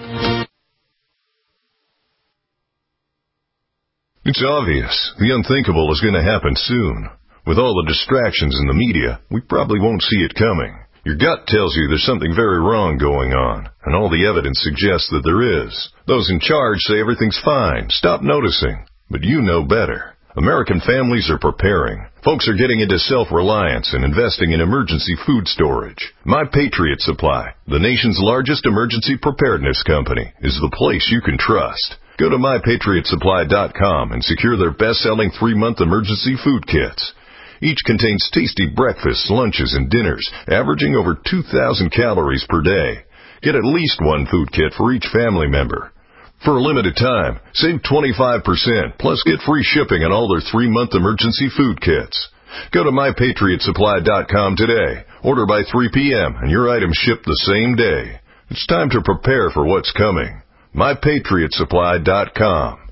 [SPEAKER 21] It's obvious. The unthinkable is going to happen soon. With all the distractions in the media, we probably won't see it coming. Your gut tells you there's something very wrong going on, and all the evidence suggests that there is. Those in charge say everything's fine. Stop noticing. But you know better. American families are preparing. Folks are getting into self-reliance and investing in emergency food storage. My Patriot Supply, the nation's largest emergency preparedness company, is the place you can trust. Go to MyPatriotSupply.com and secure their best-selling 3-month emergency food kits. Each contains tasty breakfasts, lunches, and dinners, averaging over 2,000 calories per day. Get at least one food kit for each family member. For a limited time, save 25%, plus get free shipping on all their 3-month emergency food kits. Go to MyPatriotSupply.com today. Order by 3 p.m. and your items ship the same day. It's time to prepare for what's coming. MyPatriotSupply.com.